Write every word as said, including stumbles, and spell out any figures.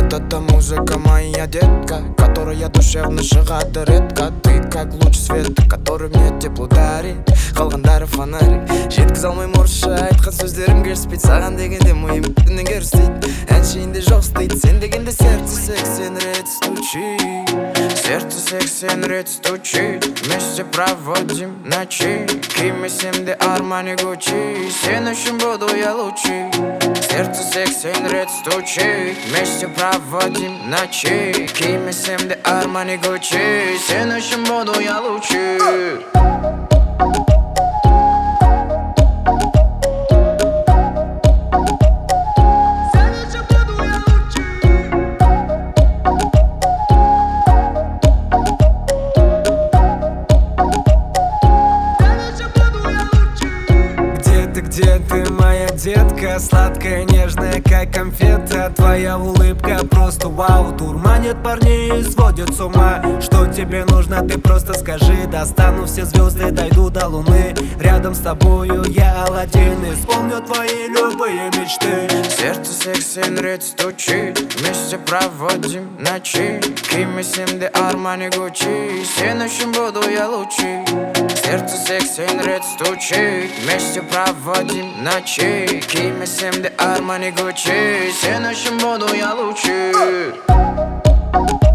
Вот эта музыка моя детка, которая душевно шығады редко. Ты как луч света, который мне тепло дарит. Қалғандары фонарик, жеткізе алмай мұрша. Айтқан сөздерім керіспейді, саған дегенде миым бітінен керістейді. Әншейінде жоқ істейді, сен дегенде сердце сексен рет стучит. Сердце сексен рет стучит. Вместе проводим ночи. Кимесем Армани Гуччи. Сен үшін буду я лучший. Сердце сексен рет стучит. Вместе проводим ночи. Кимесем Армани Гуччи. Сен үшін буду я лучший. Где ты, моя детка, сладкая, нежная, как конфета. Твоя улыбка просто вау, дурманит парней и сводит с ума. Что тебе нужно, ты просто скажи. Достану все звезды, дойду до луны. Рядом с тобою я Аладдин, исполню твои любые мечты. Сердце сексен рет стучит. Вместе проводим ночи. Кимесем Армани Гуччи. Сен үшін буду я лучший. Сердце сексен рет стучит. Вместе проводим ночи. Кимесем Армани Гуччи. Сен үшін буду я лучший.